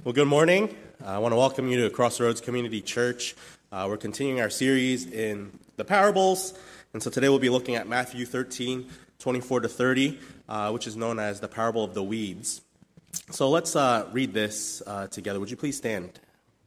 Well, good morning. I want to welcome you to Crossroads Community Church. We're continuing our series in the parables, and so today we'll be looking at Matthew 13, 24 to 30, which is known as the parable of the weeds. So let's read this together. Would you please stand?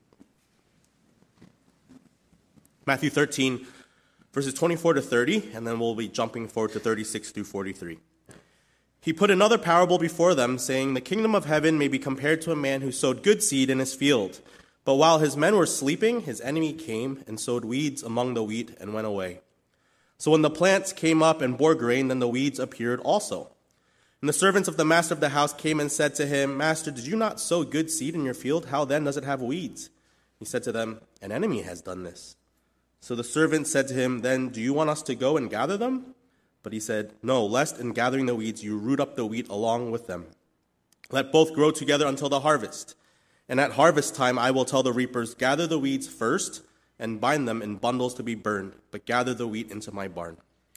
Matthew 13, verses 24 to 30, and then we'll be jumping forward to 36 through 43. He put another parable before them, saying, "The kingdom of heaven may be compared to a man who sowed good seed in his field. But while his men were sleeping, his enemy came and sowed weeds among the wheat and went away. So when the plants came up and bore grain, then the weeds appeared also. And the servants of the master of the house came and said to him, 'Master, did you not sow good seed in your field? How then does it have weeds?' He said to them, 'An enemy has done this.' So the servants said to him, 'Then do you want us to go and gather them?' But he said, 'No, lest in gathering the weeds you root up the wheat along with them. Let both grow together until the harvest. And at harvest time I will tell the reapers, gather the weeds first and bind them in bundles to be burned, but gather the wheat into my barn.'"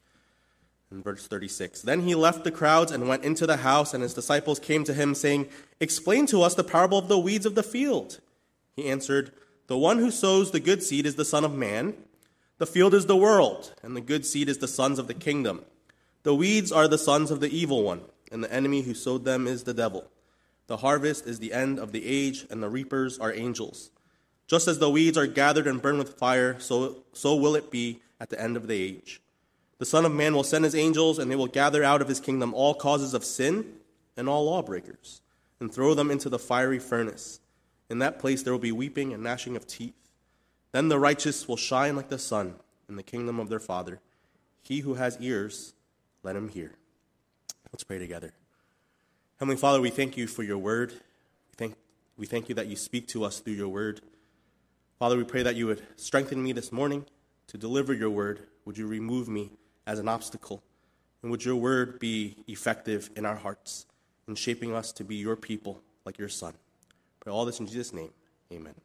In verse 36, "Then he left the crowds and went into the house, and his disciples came to him, saying, 'Explain to us the parable of the weeds of the field.' He answered, 'The one who sows the good seed is the Son of Man. The field is the world, and the good seed is the sons of the kingdom. The weeds are the sons of the evil one, and the enemy who sowed them is the devil. The harvest is the end of the age, and the reapers are angels. Just as the weeds are gathered and burned with fire, so will it be at the end of the age. The Son of Man will send his angels, and they will gather out of his kingdom all causes of sin and all lawbreakers, and throw them into the fiery furnace. In that place there will be weeping and gnashing of teeth. Then the righteous will shine like the sun in the kingdom of their Father. He who has ears, let him hear." Let's pray together. Heavenly Father, we thank you for your word. We thank you that you speak to us through your word. Father, we pray that you would strengthen me this morning to deliver your word. Would you remove me as an obstacle? And would your word be effective in our hearts in shaping us to be your people like your Son? Pray all this in Jesus' name. Amen.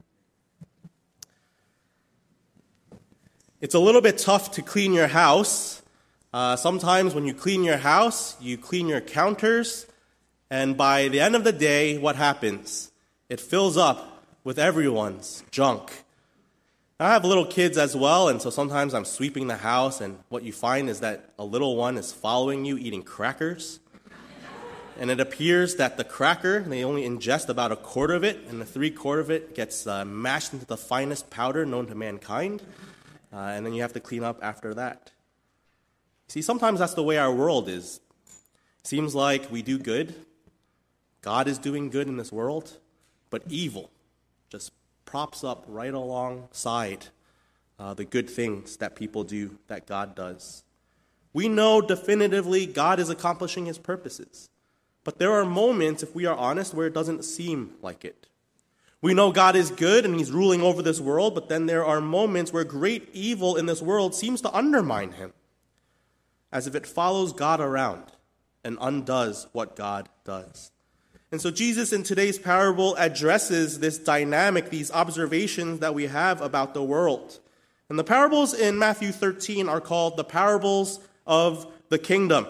It's a little bit tough to clean your house. Sometimes when you clean your house, you clean your counters, and by the end of the day, what happens? It fills up with everyone's junk. I have little kids as well, and so sometimes I'm sweeping the house, and what you find is that a little one is following you eating crackers. And it appears that the cracker, they only ingest about a quarter of it, and the 3/4 of it gets mashed into the finest powder known to mankind, and then you have to clean up after that. See, sometimes that's the way our world is. Seems like we do good. God is doing good in this world, but evil just props up right alongside the good things that people do, that God does. We know definitively God is accomplishing his purposes, but there are moments, if we are honest, where it doesn't seem like it. We know God is good and he's ruling over this world, but then there are moments where great evil in this world seems to undermine him, as if it follows God around and undoes what God does. And so Jesus in today's parable addresses this dynamic, these observations that we have about the world. And the parables in Matthew 13 are called the parables of the kingdom.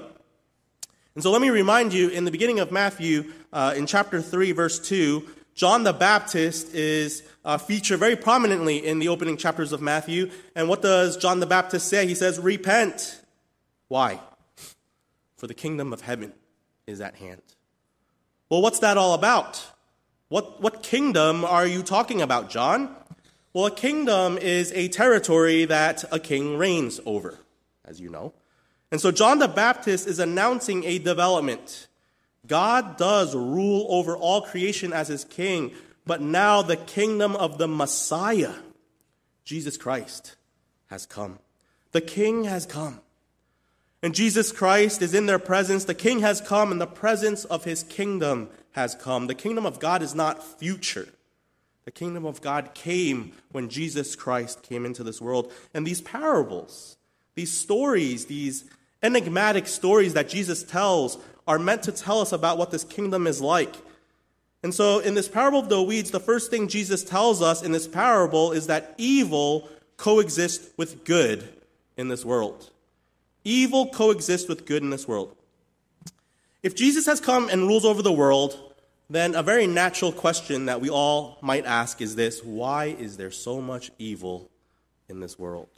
And so let me remind you, in the beginning of Matthew, in chapter 3, verse 2, John the Baptist is featured very prominently in the opening chapters of Matthew. And what does John the Baptist say? He says, "Repent." Why? For the kingdom of heaven is at hand. Well, what's that all about? What kingdom are you talking about, John? Well, a kingdom is a territory that a king reigns over, as you know. And so John the Baptist is announcing a development. God does rule over all creation as his king, but now the kingdom of the Messiah, Jesus Christ, has come. The king has come. And Jesus Christ is in their presence. The king has come, and the presence of his kingdom has come. The kingdom of God is not future. The kingdom of God came when Jesus Christ came into this world. And these parables, these stories, these enigmatic stories that Jesus tells are meant to tell us about what this kingdom is like. And so in this parable of the weeds, the first thing Jesus tells us in this parable is that evil coexists with good in this world. Evil coexists with good in this world. If Jesus has come and rules over the world, then a very natural question that we all might ask is this: why is there so much evil in this world?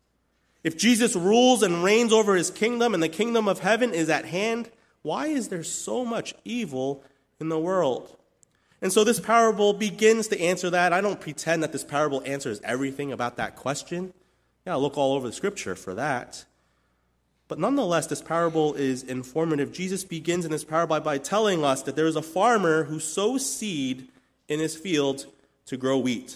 If Jesus rules and reigns over his kingdom and the kingdom of heaven is at hand, why is there so much evil in the world? And so this parable begins to answer that. I don't pretend that this parable answers everything about that question. Yeah, look all over the scripture for that. But nonetheless, this parable is informative. Jesus begins in this parable by telling us that there is a farmer who sows seed in his field to grow wheat.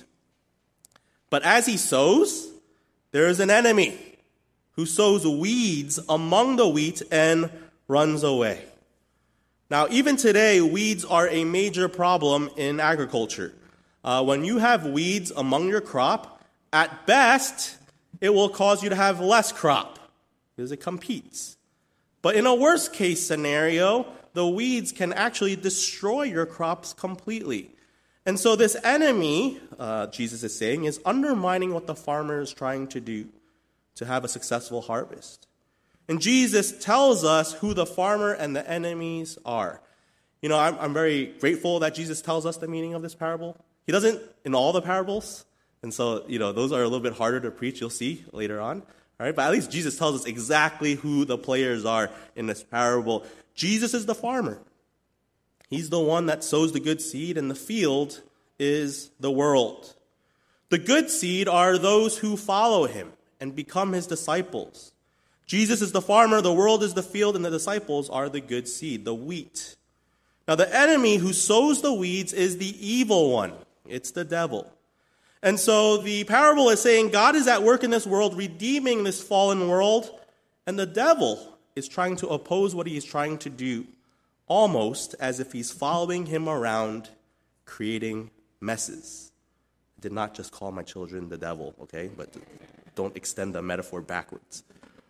But as he sows, there is an enemy who sows weeds among the wheat and runs away. Now, even today, weeds are a major problem in agriculture. When you have weeds among your crop, at best, it will cause you to have less crop because it competes. But in a worst case scenario, the weeds can actually destroy your crops completely. And so this enemy, Jesus is saying, is undermining what the farmer is trying to do to have a successful harvest. And Jesus tells us who the farmer and the enemies are. You know, I'm very grateful that Jesus tells us the meaning of this parable. He doesn't in all the parables. And so, those are a little bit harder to preach, you'll see later on. All right, but at least Jesus tells us exactly who the players are in this parable. Jesus is the farmer. He's the one that sows the good seed, and the field is the world. The good seed are those who follow him and become his disciples. Jesus is the farmer, the world is the field, and the disciples are the good seed, the wheat. Now, the enemy who sows the weeds is the evil one. It's the devil. And so the parable is saying God is at work in this world, redeeming this fallen world, and the devil is trying to oppose what he is trying to do, almost as if he's following him around, creating messes. I did not just call my children the devil, okay? But don't extend the metaphor backwards.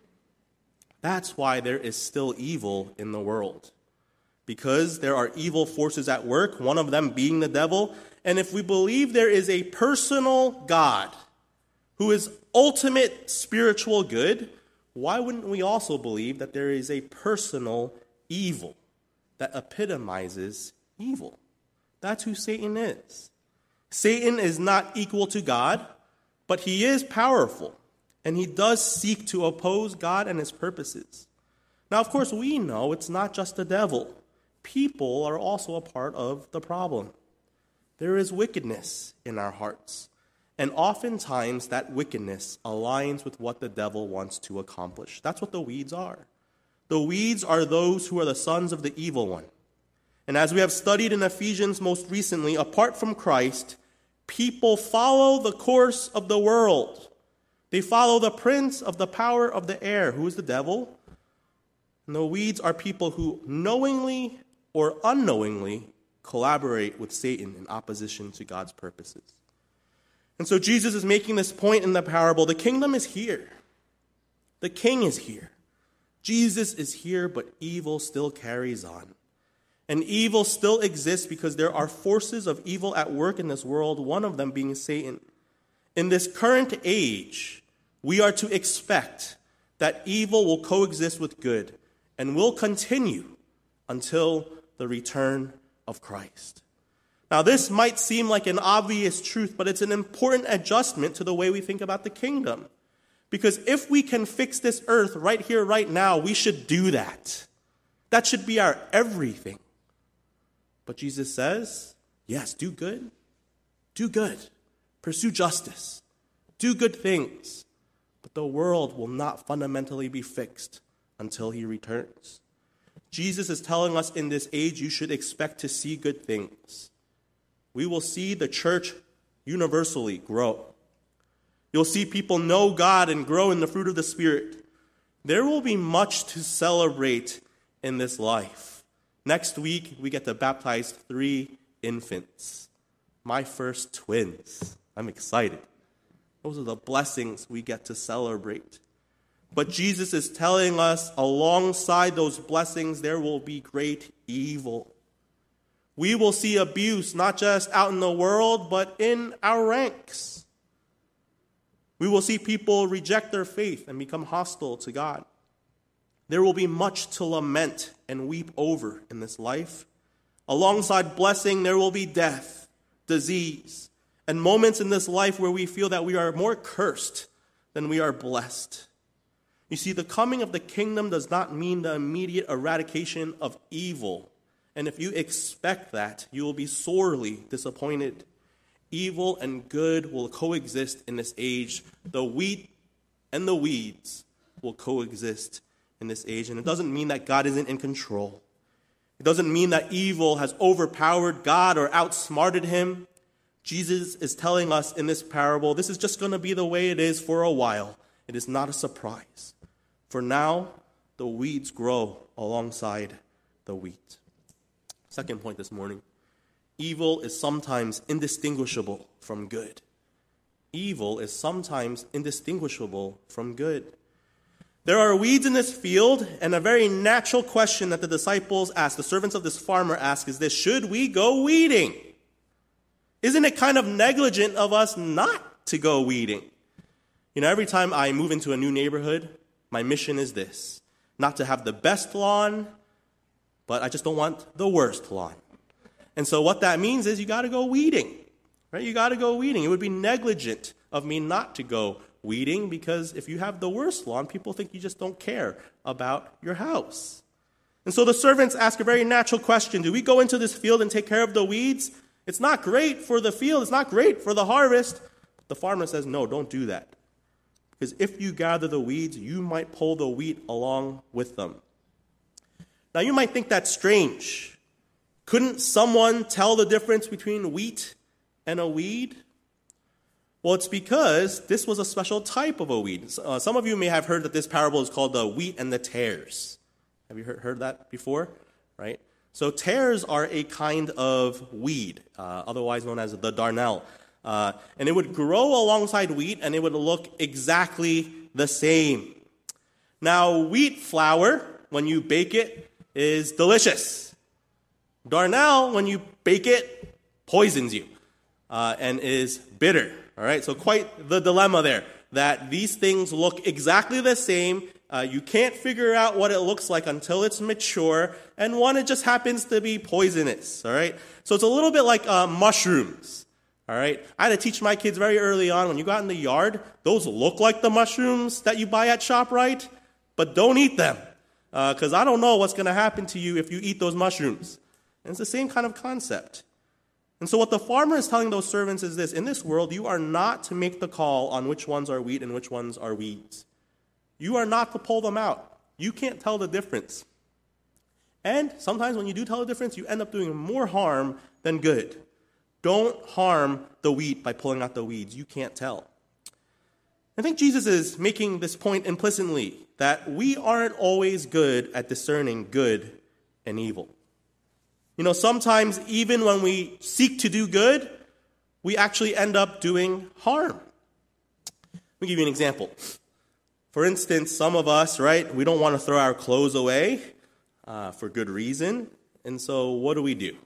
That's why there is still evil in the world. Because there are evil forces at work, one of them being the devil. And if we believe there is a personal God who is ultimate spiritual good, why wouldn't we also believe that there is a personal evil that epitomizes evil? That's who Satan is. Satan is not equal to God, but he is powerful, and he does seek to oppose God and his purposes. Now, of course, we know it's not just the devil. People are also a part of the problem. There is wickedness in our hearts, and oftentimes that wickedness aligns with what the devil wants to accomplish. That's what the weeds are. The weeds are those who are the sons of the evil one. And as we have studied in Ephesians most recently, apart from Christ, people follow the course of the world. They follow the prince of the power of the air, who is the devil. And the weeds are people who knowingly or unknowingly collaborate with Satan in opposition to God's purposes. And so Jesus is making this point in the parable. The kingdom is here. The king is here. Jesus is here, but evil still carries on. And evil still exists because there are forces of evil at work in this world, one of them being Satan. In this current age, we are to expect that evil will coexist with good and will continue until the return of Christ. Now, this might seem like an obvious truth, but it's an important adjustment to the way we think about the kingdom. Because if we can fix this earth right here, right now, we should do that. That should be our everything. But Jesus says, yes, do good. Do good. Pursue justice. Do good things. But the world will not fundamentally be fixed until he returns. Jesus is telling us in this age you should expect to see good things. We will see the church universally grow. You'll see people know God and grow in the fruit of the Spirit. There will be much to celebrate in this life. Next week, we get to baptize 3 infants. My first twins. I'm excited. Those are the blessings we get to celebrate. But Jesus is telling us alongside those blessings, there will be great evil. We will see abuse, not just out in the world, but in our ranks. We will see people reject their faith and become hostile to God. There will be much to lament and weep over in this life, Alongside blessing, there will be death, disease, and moments in this life where we feel that we are more cursed than we are blessed. You see, the coming of the kingdom does not mean the immediate eradication of evil. And if you expect that, you will be sorely disappointed. Evil and good will coexist in this age. The wheat and the weeds will coexist in this age. And it doesn't mean that God isn't in control. It doesn't mean that evil has overpowered God or outsmarted him. Jesus is telling us in this parable, this is just going to be the way it is for a while. It is not a surprise. For now, the weeds grow alongside the wheat. Second point this morning. Evil is sometimes indistinguishable from good. Evil is sometimes indistinguishable from good. There are weeds in this field, and a very natural question that the disciples ask, the servants of this farmer ask, is this: should we go weeding? Isn't it kind of negligent of us not to go weeding? You know, every time I move into a new neighborhood, my mission is this: not to have the best lawn, but I just don't want the worst lawn. And so what that means is you got to go weeding, right? You got to go weeding. It would be negligent of me not to go weeding, because if you have the worst lawn, people think you just don't care about your house. And so the servants ask a very natural question: do we go into this field and take care of the weeds? It's not great for the field. It's not great for the harvest. But the farmer says, no, don't do that. Because if you gather the weeds, you might pull the wheat along with them. Now, you might think that's strange. Couldn't someone tell the difference between wheat and a weed? Well, it's because this was a special type of a weed. Some of you may have heard that this parable is called the wheat and the tares. Have you heard that before? Right? So tares are a kind of weed, otherwise known as the darnel. And it would grow alongside wheat, and it would look exactly the same. Now, wheat flour, when you bake it, is delicious. Darnel, when you bake it, poisons you and is bitter. All right, so quite the dilemma there, that these things look exactly the same. You can't figure out what it looks like until it's mature, and one, it just happens to be poisonous. All right, so it's a little bit like mushrooms. All right, I had to teach my kids very early on, when you go out in the yard, those look like the mushrooms that you buy at ShopRite, but don't eat them, because I don't know what's going to happen to you if you eat those mushrooms. And it's the same kind of concept. And so what the farmer is telling those servants is this: in this world, you are not to make the call on which ones are wheat and which ones are weeds. You are not to pull them out. You can't tell the difference. And sometimes when you do tell the difference, you end up doing more harm than good. Don't harm the wheat by pulling out the weeds. You can't tell. I think Jesus is making this point implicitly, that we aren't always good at discerning good and evil. You know, sometimes even when we seek to do good, we actually end up doing harm. Let me give you an example. For instance, some of us, right, we don't want to throw our clothes away for good reason. And so what do?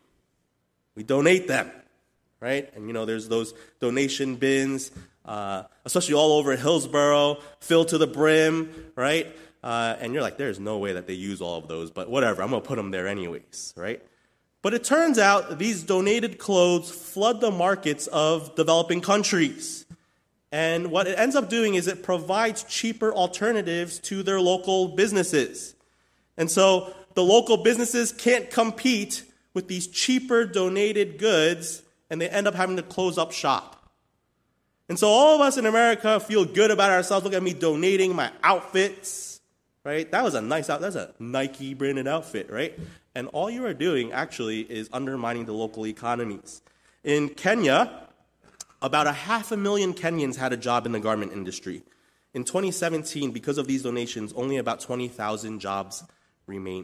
We donate them, right? And, you know, there's those donation bins, especially all over Hillsborough, filled to the brim, right? And you're like, there's no way that they use all of those, but whatever, I'm going to put them there anyways, right? But it turns out these donated clothes flood the markets of developing countries. And what it ends up doing is it provides cheaper alternatives to their local businesses. And so the local businesses can't compete with these cheaper donated goods, and they end up having to close up shop. And so all of us in America feel good about ourselves. Look at me donating my outfits, right? That was a nice outfit. That's a Nike branded outfit, right? And all you are doing actually is undermining the local economies. In Kenya, about 500,000 Kenyans had a job in the garment industry. In 2017, because of these donations, only about 20,000 jobs remained.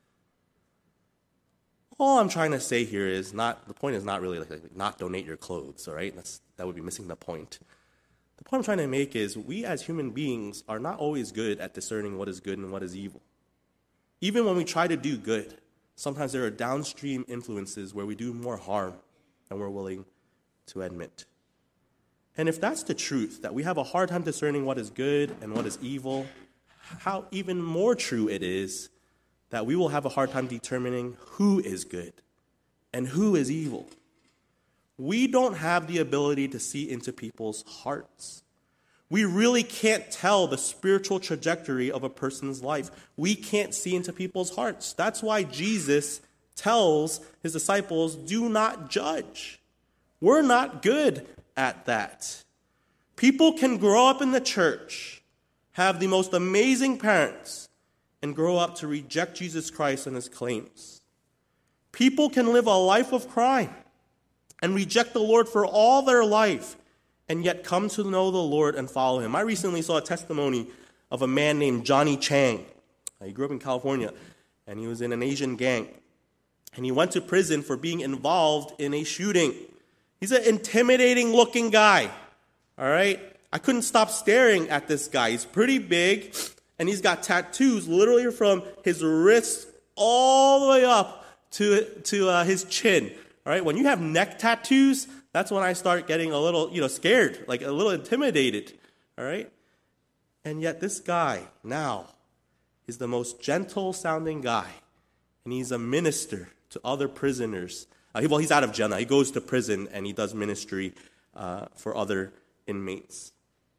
All I'm trying to say here is the point is not really like not donate your clothes, all right? That would be missing the point. The point I'm trying to make is we as human beings are not always good at discerning what is good and what is evil. Even when we try to do good, sometimes there are downstream influences where we do more harm than we're willing to admit. And if that's the truth, that we have a hard time discerning what is good and what is evil, how even more true it is that we will have a hard time determining who is good and who is evil. We don't have the ability to see into people's hearts. We really can't tell the spiritual trajectory of a person's life. We can't see into people's hearts. That's why Jesus tells his disciples, do not judge. We're not good at that. People can grow up in the church, have the most amazing parents, and grow up to reject Jesus Christ and his claims. People can live a life of crime and reject the Lord for all their life, and yet come to know the Lord and follow him. I recently saw a testimony of a man named Johnny Chang. He grew up in California, and he was in an Asian gang. And he went to prison for being involved in a shooting. He's an intimidating-looking guy, all right? I couldn't stop staring at this guy. He's pretty big, and he's got tattoos literally from his wrists all the way up to his chin. All right, when you have neck tattoos, that's when I start getting a little, scared, like a little intimidated. All right, and yet this guy now is the most gentle-sounding guy, and he's a minister to other prisoners. He's out of jail now. He goes to prison and he does ministry for other inmates.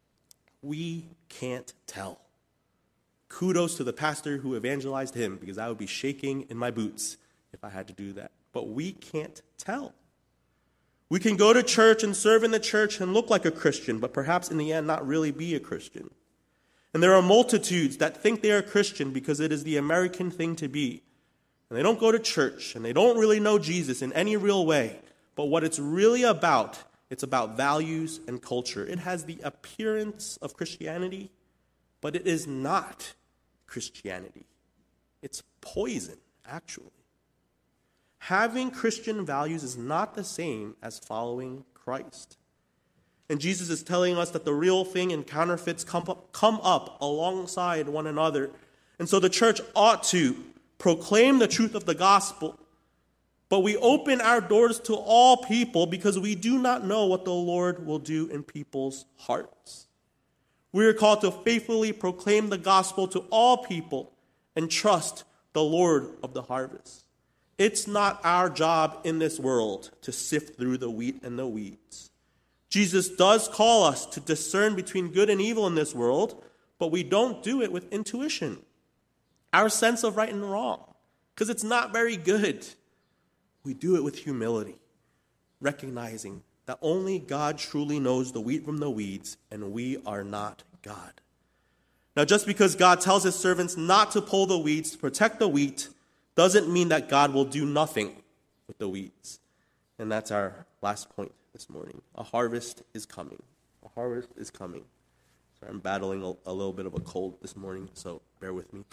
We can't tell. Kudos to the pastor who evangelized him, because I would be shaking in my boots if I had to do that. But we can't tell. We can go to church and serve in the church and look like a Christian, but perhaps in the end not really be a Christian. And there are multitudes that think they are Christian because it is the American thing to be. And they don't go to church, and they don't really know Jesus in any real way. But what it's really about, it's about values and culture. It has the appearance of Christianity, but it is not Christianity. It's poison, actually. Having Christian values is not the same as following Christ. And Jesus is telling us that the real thing and counterfeits come up alongside one another. And so the church ought to proclaim the truth of the gospel. But we open our doors to all people because we do not know what the Lord will do in people's hearts. We are called to faithfully proclaim the gospel to all people and trust the Lord of the harvest. It's not our job in this world to sift through the wheat and the weeds. Jesus does call us to discern between good and evil in this world, but we don't do it with intuition, our sense of right and wrong, because it's not very good. We do it with humility, recognizing that only God truly knows the wheat from the weeds, and we are not God. Now, just because God tells his servants not to pull the weeds to protect the wheat doesn't mean that God will do nothing with the weeds. And that's our last point this morning. A harvest is coming. A harvest is coming. Sorry, I'm battling a little bit of a cold this morning, so bear with me.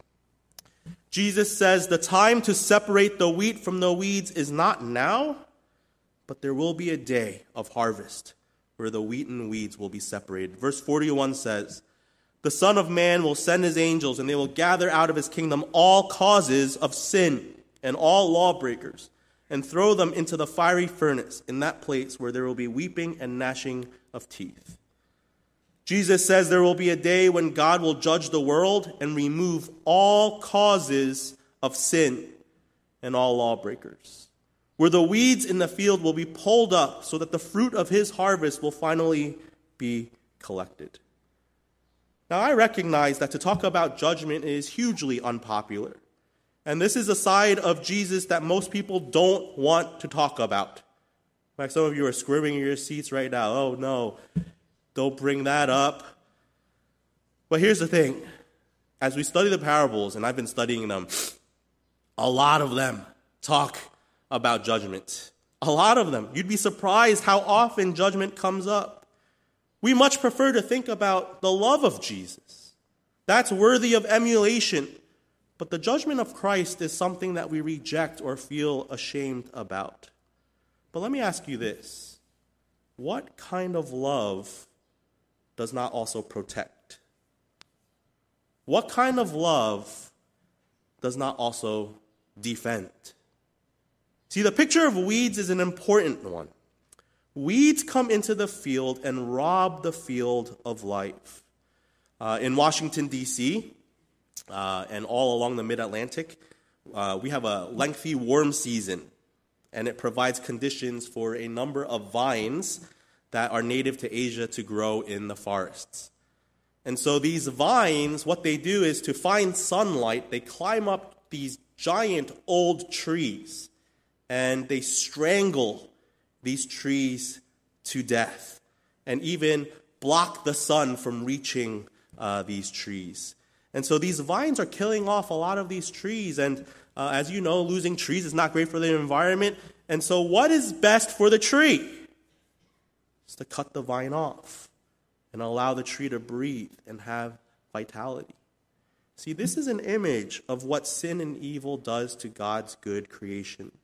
Jesus says the time to separate the wheat from the weeds is not now, but there will be a day of harvest where the wheat and weeds will be separated. Verse 41 says, the Son of Man will send his angels, and they will gather out of his kingdom all causes of sin and all lawbreakers, and throw them into the fiery furnace, in that place where there will be weeping and gnashing of teeth. Jesus says there will be a day when God will judge the world and remove all causes of sin and all lawbreakers, where the weeds in the field will be pulled up so that the fruit of his harvest will finally be collected. Now, I recognize that to talk about judgment is hugely unpopular. And this is a side of Jesus that most people don't want to talk about. In fact, some of you are squirming in your seats right now. Oh, no, don't bring that up. But here's the thing. As we study the parables, and I've been studying them, a lot of them talk about judgment. A lot of them. You'd be surprised how often judgment comes up. We much prefer to think about the love of Jesus. That's worthy of emulation. But the judgment of Christ is something that we reject or feel ashamed about. But let me ask you this. What kind of love does not also protect? What kind of love does not also defend? See, the picture of weeds is an important one. Weeds come into the field and rob the field of life. In Washington, D.C., and all along the mid-Atlantic, we have a lengthy warm season. and it provides conditions for a number of vines that are native to Asia to grow in the forests. And so these vines, what they do is to find sunlight, they climb up these giant old trees, and they strangle these trees to death, and even block the sun from reaching these trees. And so these vines are killing off a lot of these trees, and as you know, losing trees is not great for the environment. And so what is best for the tree? It's to cut the vine off and allow the tree to breathe and have vitality. See, this is an image of what sin and evil does to God's good creation.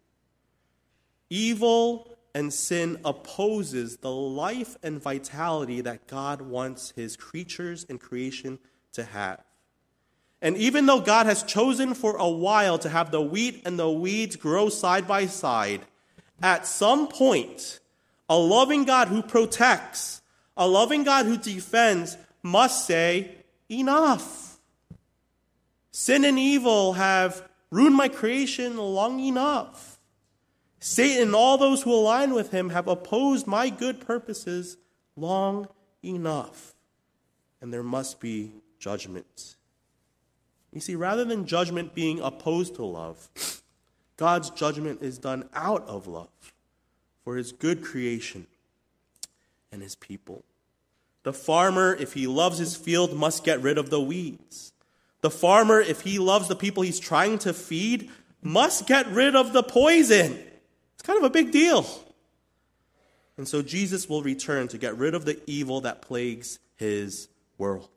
Evil and sin opposes the life and vitality that God wants his creatures and creation to have. And even though God has chosen for a while to have the wheat and the weeds grow side by side, at some point, a loving God who protects, a loving God who defends, must say, enough. Sin and evil have ruined my creation long enough. Satan and all those who align with him have opposed my good purposes long enough. And there must be judgment. You see, rather than judgment being opposed to love, God's judgment is done out of love for his good creation and his people. The farmer, if he loves his field, must get rid of the weeds. The farmer, if he loves the people he's trying to feed, must get rid of the poison. It's kind of a big deal. And so Jesus will return to get rid of the evil that plagues his world.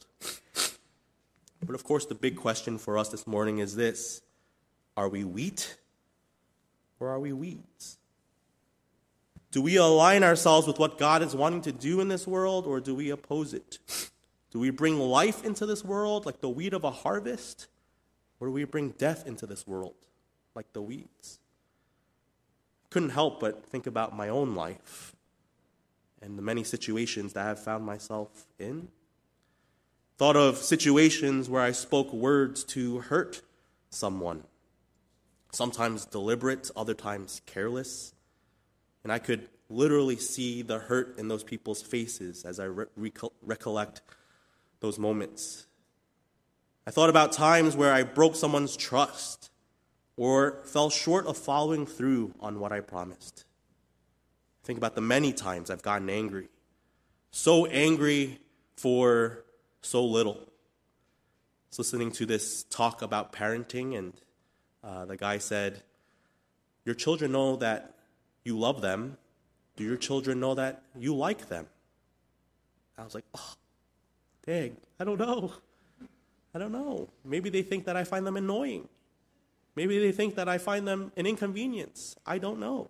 But of course, the big question for us this morning is this: are we wheat or are we weeds? Do we align ourselves with what God is wanting to do in this world, or do we oppose it? Do we bring life into this world like the wheat of a harvest, or do we bring death into this world like the weeds? Couldn't help but think about my own life and the many situations that I have found myself in. Thought of situations where I spoke words to hurt someone, sometimes deliberate, other times careless. And I could literally see the hurt in those people's faces as I recollect those moments. I thought about times where I broke someone's trust or fell short of following through on what I promised. Think about the many times I've gotten angry. So angry for so little. I was listening to this talk about parenting, and the guy said, your children know that you love them. Do your children know that you like them? I was like, oh, dang, I don't know. Maybe they think that I find them annoying. Maybe they think that I find them an inconvenience. I don't know.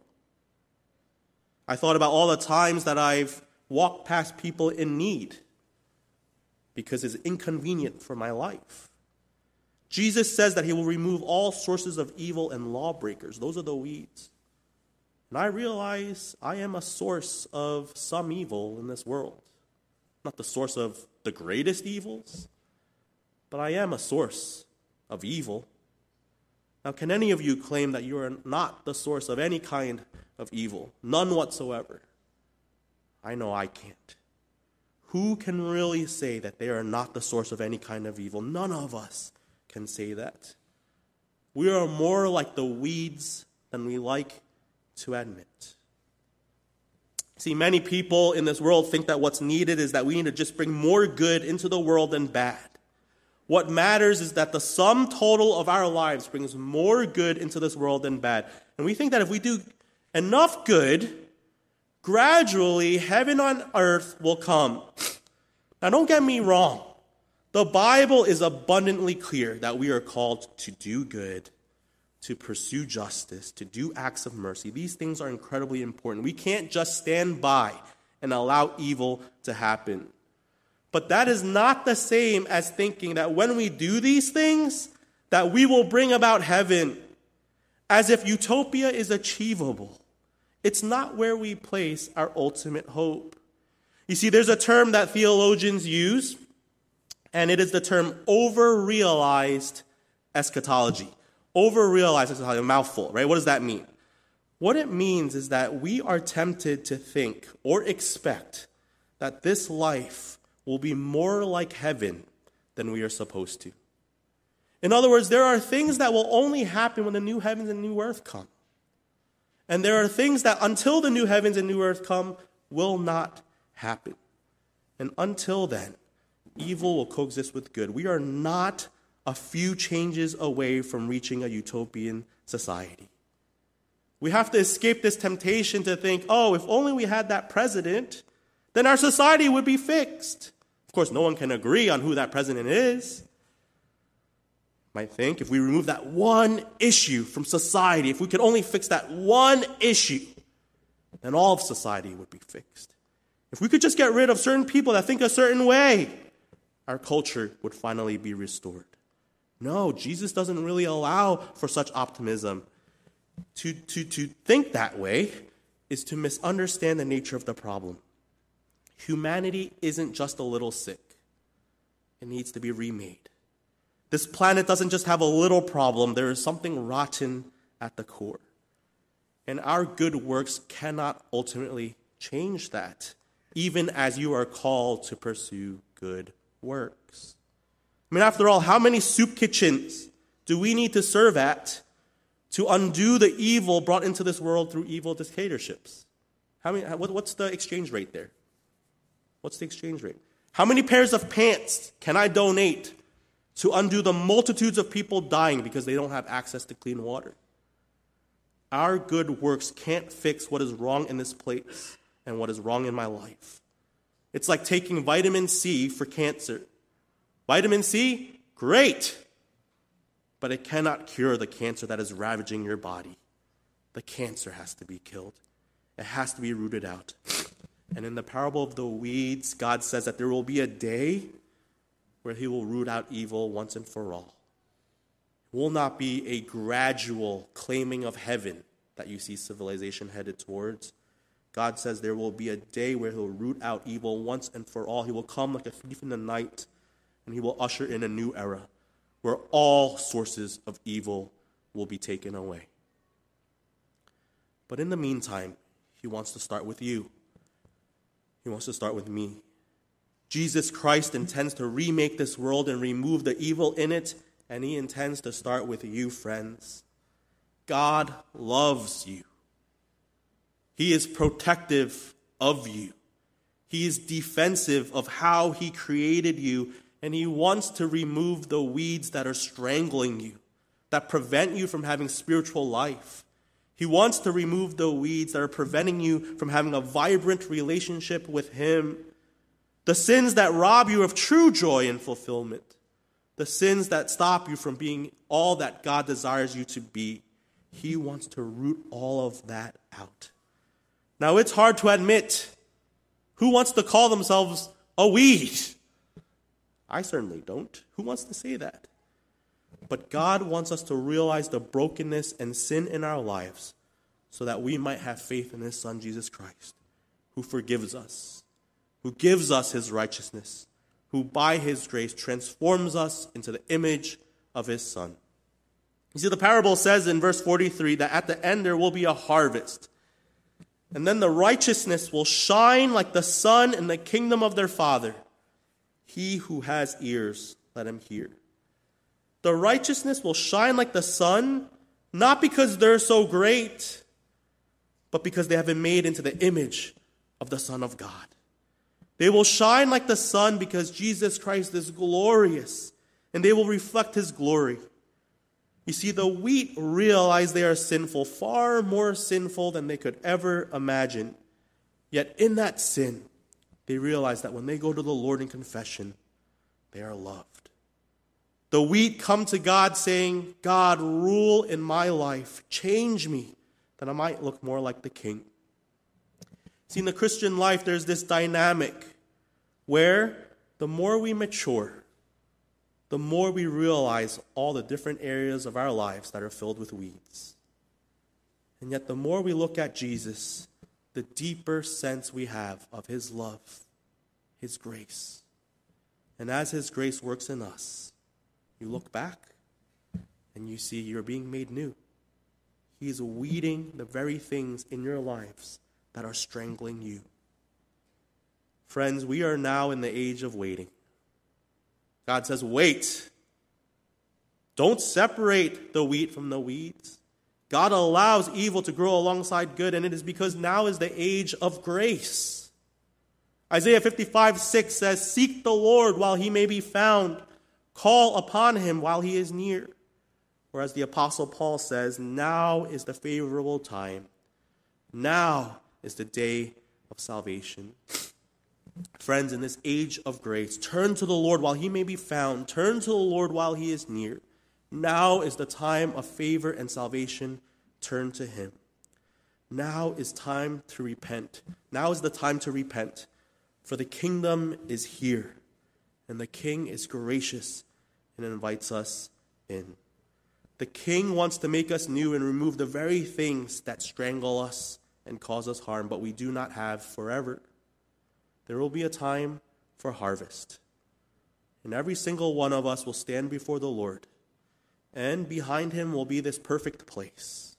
I thought about all the times that I've walked past people in need because it's inconvenient for my life. Jesus says that he will remove all sources of evil and lawbreakers. Those are the weeds. And I realize I am a source of some evil in this world. Not the source of the greatest evils, but I am a source of evil. Now, can any of you claim that you are not the source of any kind of evil? None whatsoever. I know I can't. Who can really say that they are not the source of any kind of evil? None of us can say that. We are more like the weeds than we like to admit. See, many people in this world think that what's needed is that we need to just bring more good into the world than bad. What matters is that the sum total of our lives brings more good into this world than bad. And we think that if we do enough good, gradually heaven on earth will come. Now, don't get me wrong. The Bible is abundantly clear that we are called to do good, to pursue justice, to do acts of mercy. These things are incredibly important. We can't just stand by and allow evil to happen. But that is not the same as thinking that when we do these things, that we will bring about heaven, as if utopia is achievable. It's not where we place our ultimate hope. You see, there's a term that theologians use, and it is the term over-realized eschatology. Over-realized eschatology, a mouthful, right? What does that mean? What it means is that we are tempted to think or expect that this life will be more like heaven than we are supposed to. In other words, there are things that will only happen when the new heavens and new earth come. And there are things that until the new heavens and new earth come will not happen. And until then, evil will coexist with good. We are not a few changes away from reaching a utopian society. We have to escape this temptation to think, oh, if only we had that president, then our society would be fixed. Of course, no one can agree on who that president is. Might think if we remove that one issue from society, if we could only fix that one issue, then all of society would be fixed. If we could just get rid of certain people that think a certain way, our culture would finally be restored. No, Jesus doesn't really allow for such optimism. To think that way is to misunderstand the nature of the problem. Humanity isn't just a little sick. It needs to be remade. This planet doesn't just have a little problem. There is something rotten at the core. And our good works cannot ultimately change that, even as you are called to pursue good works. I mean, after all, how many soup kitchens do we need to serve at to undo the evil brought into this world through evil dictatorships? What's the exchange rate there? What's the exchange rate? How many pairs of pants can I donate to undo the multitudes of people dying because they don't have access to clean water? Our good works can't fix what is wrong in this place and what is wrong in my life. It's like taking vitamin C for cancer. Vitamin C, great, but it cannot cure the cancer that is ravaging your body. The cancer has to be killed. It has to be rooted out. And in the parable of the weeds, God says that there will be a day where he will root out evil once and for all. It will not be a gradual claiming of heaven that you see civilization headed towards. God says there will be a day where he'll root out evil once and for all. He will come like a thief in the night, and he will usher in a new era where all sources of evil will be taken away. But in the meantime, he wants to start with you. He wants to start with me. Jesus Christ intends to remake this world and remove the evil in it, and he intends to start with you, friends. God loves you. He is protective of you. He is defensive of how he created you, and he wants to remove the weeds that are strangling you, that prevent you from having spiritual life. He wants to remove the weeds that are preventing you from having a vibrant relationship with him. The sins that rob you of true joy and fulfillment. The sins that stop you from being all that God desires you to be. He wants to root all of that out. Now, it's hard to admit. Who wants to call themselves a weed? I certainly don't. Who wants to say that? But God wants us to realize the brokenness and sin in our lives so that we might have faith in his Son, Jesus Christ, who forgives us, who gives us his righteousness, who by his grace transforms us into the image of his Son. You see, the parable says in verse 43 that at the end there will be a harvest. And then the righteousness will shine like the sun in the kingdom of their Father. He who has ears, let him hear. The righteousness will shine like the sun, not because they're so great, but because they have been made into the image of the Son of God. They will shine like the sun because Jesus Christ is glorious, and they will reflect his glory. You see, the wheat realize they are sinful, far more sinful than they could ever imagine. Yet in that sin, they realize that when they go to the Lord in confession, they are loved. The wheat come to God saying, God, rule in my life. Change me, that I might look more like the King. See, in the Christian life, there's this dynamic where the more we mature, the more we realize all the different areas of our lives that are filled with weeds. And yet the more we look at Jesus, the deeper sense we have of his love, his grace. And as his grace works in us, you look back and you see you're being made new. He is weeding the very things in your lives that are strangling you. Friends, we are now in the age of waiting. God says, wait. Don't separate the wheat from the weeds. God allows evil to grow alongside good, and it is because now is the age of grace. Isaiah 55:6 says, seek the Lord while he may be found. Call upon him while he is near. Whereas the Apostle Paul says, now is the favorable time. Now is the day of salvation. Friends, in this age of grace, turn to the Lord while he may be found. Turn to the Lord while he is near. Now is the time of favor and salvation. Turn to him. Now is time to repent. Now is the time to repent. For the kingdom is here, and the king is gracious and invites us in. The king wants to make us new and remove the very things that strangle us and cause us harm, but we do not have forever. There will be a time for harvest, and every single one of us will stand before the Lord, and behind him will be this perfect place.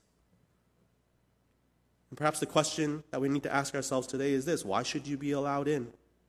And perhaps the question that we need to ask ourselves today is this: why should you be allowed in?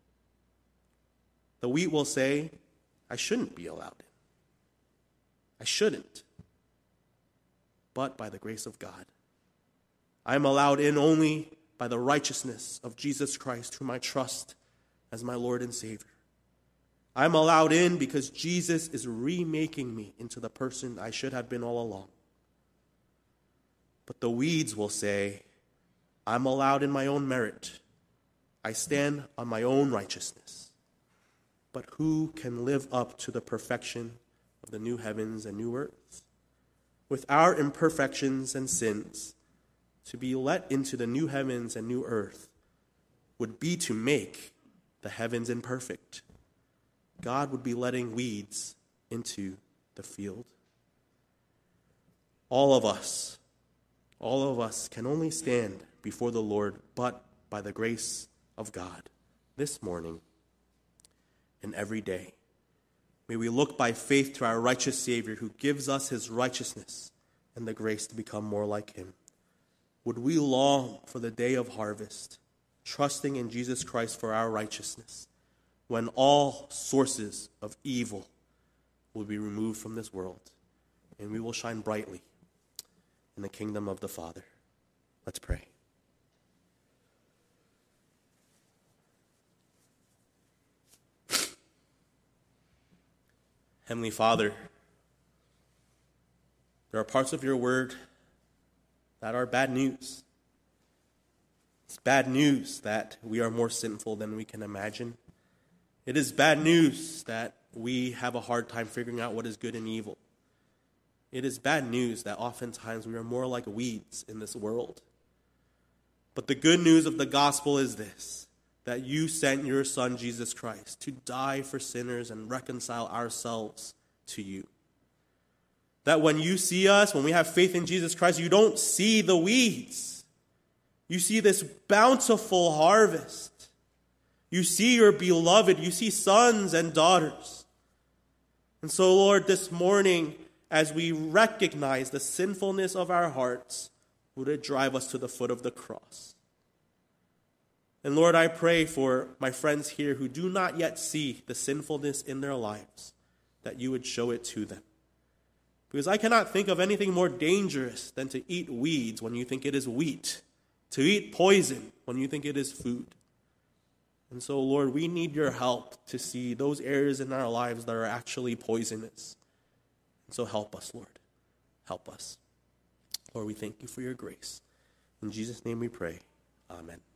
The wheat will say, I shouldn't be allowed in. I shouldn't. But by the grace of God, I am allowed in only by the righteousness of Jesus Christ, whom I trust as my Lord and Savior. I am allowed in because Jesus is remaking me into the person I should have been all along. But the weeds will say, I'm allowed in my own merit. I stand on my own righteousness. But who can live up to the perfection of the new heavens and new earth? With our imperfections and sins, to be let into the new heavens and new earth would be to make the heavens imperfect. God would be letting weeds into the field. All of us can only stand before the Lord, but by the grace of God this morning and every day. May we look by faith to our righteous Savior who gives us his righteousness and the grace to become more like him. Would we long for the day of harvest, trusting in Jesus Christ for our righteousness, when all sources of evil will be removed from this world, and we will shine brightly in the kingdom of the Father. Let's pray. Heavenly Father, there are parts of your word that are bad news. It's bad news that we are more sinful than we can imagine. It is bad news that we have a hard time figuring out what is good and evil. It is bad news that oftentimes we are more like weeds in this world. But the good news of the gospel is this: that you sent your Son, Jesus Christ, to die for sinners and reconcile ourselves to you. That when you see us, when we have faith in Jesus Christ, you don't see the weeds. You see this bountiful harvest. You see your beloved. You see sons and daughters. And so, Lord, this morning, as we recognize the sinfulness of our hearts, would it drive us to the foot of the cross? And Lord, I pray for my friends here who do not yet see the sinfulness in their lives, that you would show it to them. Because I cannot think of anything more dangerous than to eat weeds when you think it is wheat, to eat poison when you think it is food. And so, Lord, we need your help to see those areas in our lives that are actually poisonous. And so help us, Lord. Help us. Lord, we thank you for your grace. In Jesus' name we pray. Amen.